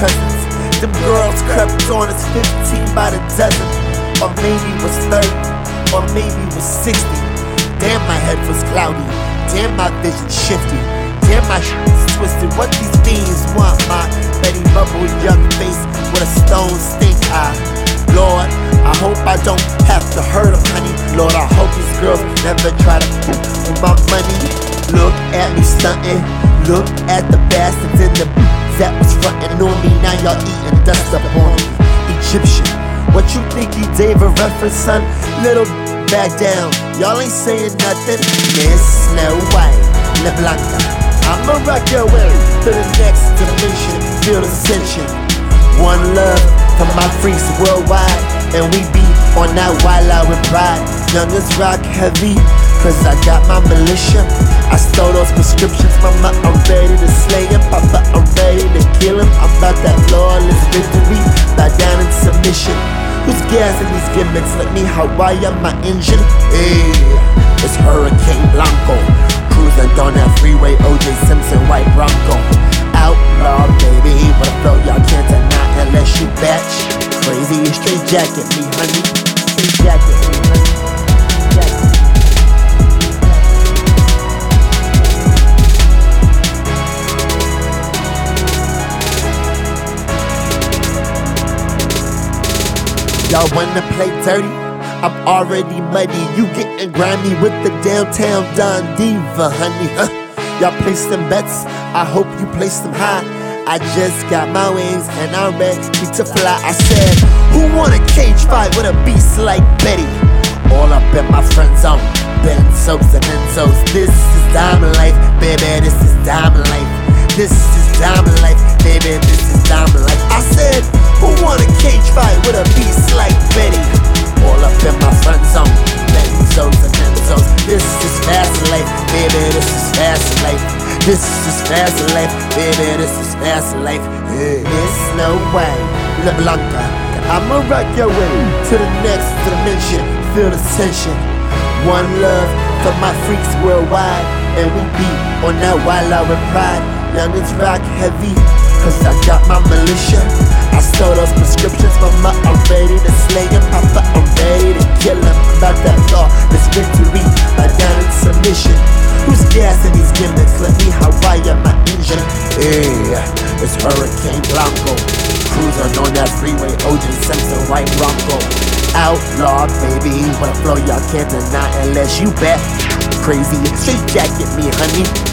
cousins. Them girls crept on us 15 by the dozen. Or maybe it was 30, or maybe it was 60. Damn, my head was cloudy. Damn, my vision shifty. Damn, my shit was twisted. What these fiends want, my Betty Bubble young face with a stone stink eye. Lord, I hope I don't have to hurt them, honey. Lord, I hope these girls never try to with my money. Look at me stunting. Look at the bastards in the that was frontin' on me. Now y'all eating dust up on me. Egyptian, what you think he gave a reference, son? Little back down, y'all ain't saying nothing. Miss Snow White, La Blanca, I'ma rock your way to the next dimension. Feel the tension. One love for my freaks worldwide, and we be on that wild out with pride. Youngest rock heavy, cause I got my militia. I stole those prescriptions, mama, I'm ready to slay him. Papa, I'm ready to kill him. I'm about that flawless victory, bow down in submission. Who's gassing these gimmicks? Let me Hawaii my engine. Hey, it's Hurricane Blanco, cruising down that freeway, O.J. Simpson, white Bronco. Outlaw, baby, but I flow y'all can't deny unless you batch. Crazy, straight jacket me, honey. Straight jacket me, honey. Y'all wanna play dirty? I'm already muddy. You getting grimy with the downtown Don Diva, honey. Y'all place them bets, I hope you place them high. I just got my wings and I'm ready to fly. I said, who want a cage fight with a beast like Betty? All up in my friend zone, Benzos and Enzos. This is diamond life, baby, this is diamond life. This is diamond life, baby, this is diamond life. I said, who want a cage fight with a beast like Betty? All up in my friend zone, Benzos and Enzos. This is fast life, baby, this is fast life. This is fast life, baby, this is fast life. It's no way, La Blanca, I'ma rock your way to the next dimension. Feel the tension. One love for my freaks worldwide, and we be on that wild out with pride. Youngins rock heavy, cause I got my militia. I stole those prescriptions, mama, I'm ready to slay him. Papa, I'm ready to kill him. About that law, this victory, bow down in submission. Who's gassing these gimmicks? Let me Hawaii my engine. Hey, it's Hurricane Blanco, cruising on that freeway, O.J. Simpson, white Bronco. Outlaw, baby, but I flow y'all can't deny unless you bet. Crazy, straight jacket me, honey.